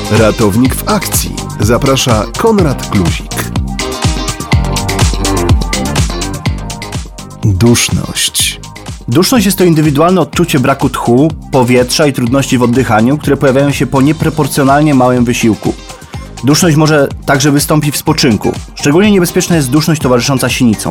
Ratownik w akcji. Zaprasza Konrad Kluzik. Duszność. Duszność jest to indywidualne odczucie braku tchu, powietrza i trudności w oddychaniu, które pojawiają się po nieproporcjonalnie małym wysiłku. Duszność może także wystąpić w spoczynku. Szczególnie niebezpieczna jest duszność towarzysząca sinicom.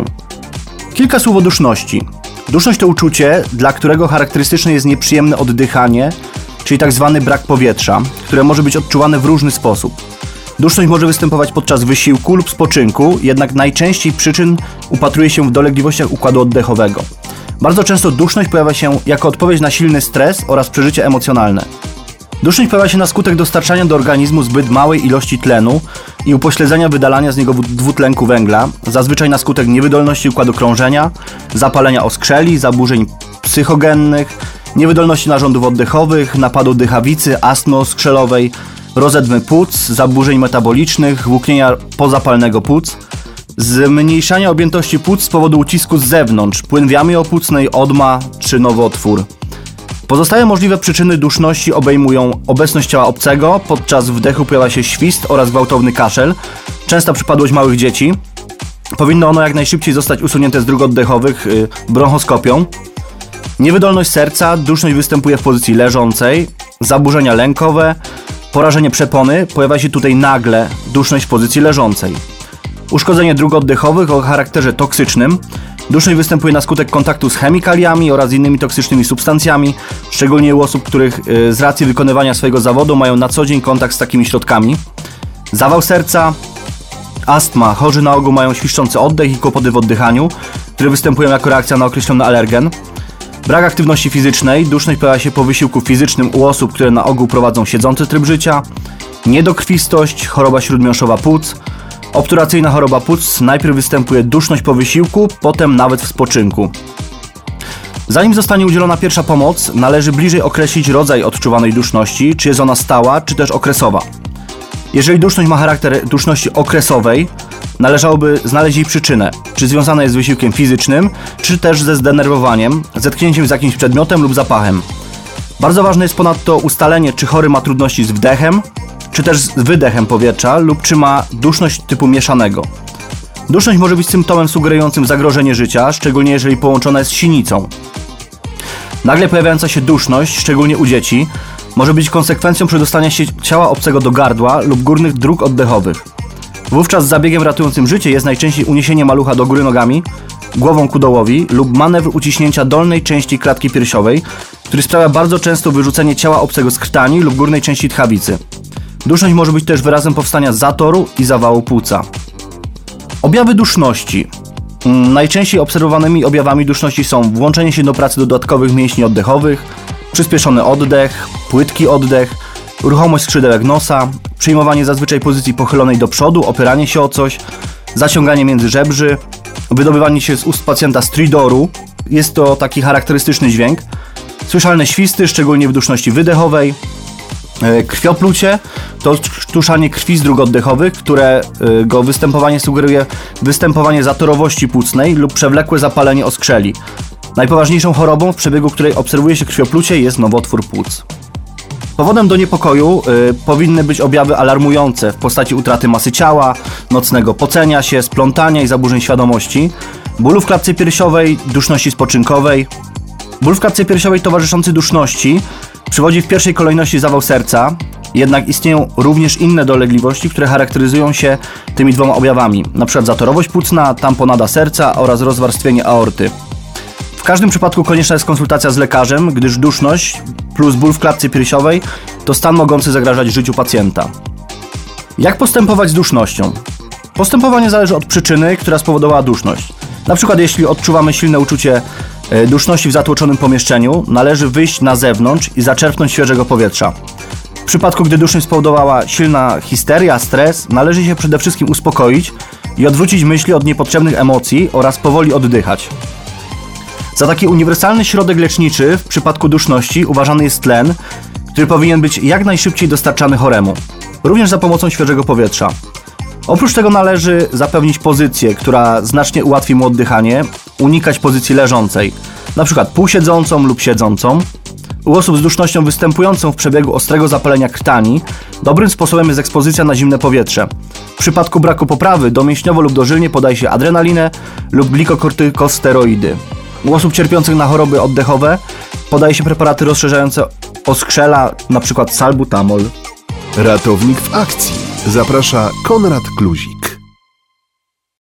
Kilka słów o duszności. Duszność to uczucie, dla którego charakterystyczne jest nieprzyjemne oddychanie, czyli tak zwany brak powietrza, które może być odczuwane w różny sposób. Duszność może występować podczas wysiłku lub spoczynku, jednak najczęściej przyczyn upatruje się w dolegliwościach układu oddechowego. Bardzo często duszność pojawia się jako odpowiedź na silny stres oraz przeżycie emocjonalne. Duszność pojawia się na skutek dostarczania do organizmu zbyt małej ilości tlenu i upośledzenia wydalania z niego dwutlenku węgla, zazwyczaj na skutek niewydolności układu krążenia, zapalenia oskrzeli, zaburzeń psychogennych, niewydolności narządów oddechowych, napadu dychawicy, astmy oskrzelowej, rozedmy płuc, zaburzeń metabolicznych, włóknienia pozapalnego płuc, zmniejszania objętości płuc z powodu ucisku z zewnątrz, płyn w jamie opłucnej, odma czy nowotwór. Pozostałe możliwe przyczyny duszności obejmują obecność ciała obcego, podczas wdechu pojawia się świst oraz gwałtowny kaszel, częsta przypadłość małych dzieci. Powinno ono jak najszybciej zostać usunięte z dróg oddechowych bronchoskopią. Niewydolność serca, duszność występuje w pozycji leżącej, zaburzenia lękowe, porażenie przepony, pojawia się tutaj nagle duszność w pozycji leżącej. Uszkodzenie dróg oddechowych o charakterze toksycznym. Duszność występuje na skutek kontaktu z chemikaliami oraz innymi toksycznymi substancjami, szczególnie u osób, których z racji wykonywania swojego zawodu mają na co dzień kontakt z takimi środkami. Zawał serca, astma. Chorzy na ogół mają świszczący oddech i kłopoty w oddychaniu, które występują jako reakcja na określony alergen. Brak aktywności fizycznej. Duszność pojawia się po wysiłku fizycznym u osób, które na ogół prowadzą siedzący tryb życia. Niedokrwistość, choroba śródmiąższowa płuc. Obturacyjna choroba płuc. Najpierw występuje duszność po wysiłku, potem nawet w spoczynku. Zanim zostanie udzielona pierwsza pomoc, należy bliżej określić rodzaj odczuwanej duszności, czy jest ona stała, czy też okresowa. Jeżeli duszność ma charakter duszności okresowej, należałoby znaleźć jej przyczynę, czy związana jest z wysiłkiem fizycznym, czy też ze zdenerwowaniem, zetknięciem z jakimś przedmiotem lub zapachem. Bardzo ważne jest ponadto ustalenie, czy chory ma trudności z wdechem, czy też z wydechem powietrza lub czy ma duszność typu mieszanego. Duszność może być symptomem sugerującym zagrożenie życia, szczególnie jeżeli połączona jest z sinicą. Nagle pojawiająca się duszność, szczególnie u dzieci, może być konsekwencją przedostania się ciała obcego do gardła lub górnych dróg oddechowych. Wówczas zabiegiem ratującym życie jest najczęściej uniesienie malucha do góry nogami, głową ku dołowi lub manewr uciśnięcia dolnej części klatki piersiowej, który sprawia bardzo często wyrzucenie ciała obcego z krtani lub górnej części tchawicy. Duszność może być też wyrazem powstania zatoru i zawału płuca. Objawy duszności. Najczęściej obserwowanymi objawami duszności są włączenie się do pracy dodatkowych mięśni oddechowych, przyspieszony oddech, płytki oddech, ruchomość skrzydełek nosa, przyjmowanie zazwyczaj pozycji pochylonej do przodu, opieranie się o coś, zaciąganie między żebrzy, wydobywanie się z ust pacjenta stridoru, jest to taki charakterystyczny dźwięk, słyszalne świsty, szczególnie w duszności wydechowej, krwioplucie to sztuszanie krwi z dróg oddechowych, którego występowanie sugeruje występowanie zatorowości płucnej lub przewlekłe zapalenie oskrzeli. Najpoważniejszą chorobą, w przebiegu której obserwuje się krwioplucie, jest nowotwór płuc. Powodem do niepokoju powinny być objawy alarmujące w postaci utraty masy ciała, nocnego pocenia się, splątania i zaburzeń świadomości, bólu w klatce piersiowej, duszności spoczynkowej. Ból w klatce piersiowej towarzyszący duszności przywodzi w pierwszej kolejności zawał serca, jednak istnieją również inne dolegliwości, które charakteryzują się tymi dwoma objawami, np. zatorowość płucna, tamponada serca oraz rozwarstwienie aorty. W każdym przypadku konieczna jest konsultacja z lekarzem, gdyż duszność plus ból w klatce piersiowej to stan mogący zagrażać życiu pacjenta. Jak postępować z dusznością? Postępowanie zależy od przyczyny, która spowodowała duszność. Na przykład jeśli odczuwamy silne uczucie duszności w zatłoczonym pomieszczeniu, należy wyjść na zewnątrz i zaczerpnąć świeżego powietrza. W przypadku gdy duszność spowodowała silna histeria, stres, należy się przede wszystkim uspokoić i odwrócić myśli od niepotrzebnych emocji oraz powoli oddychać. Za taki uniwersalny środek leczniczy w przypadku duszności uważany jest tlen, który powinien być jak najszybciej dostarczany choremu, również za pomocą świeżego powietrza. Oprócz tego należy zapewnić pozycję, która znacznie ułatwi mu oddychanie, unikać pozycji leżącej, np. półsiedzącą lub siedzącą, U osób z dusznością występującą w przebiegu ostrego zapalenia krtani dobrym sposobem jest ekspozycja na zimne powietrze. W przypadku braku poprawy domięśniowo lub dożylnie podaje się adrenalinę lub glikokortykosteroidy. U osób cierpiących na choroby oddechowe podaje się preparaty rozszerzające oskrzela, np. salbutamol. Ratownik w akcji. Zaprasza Konrad Kluzik.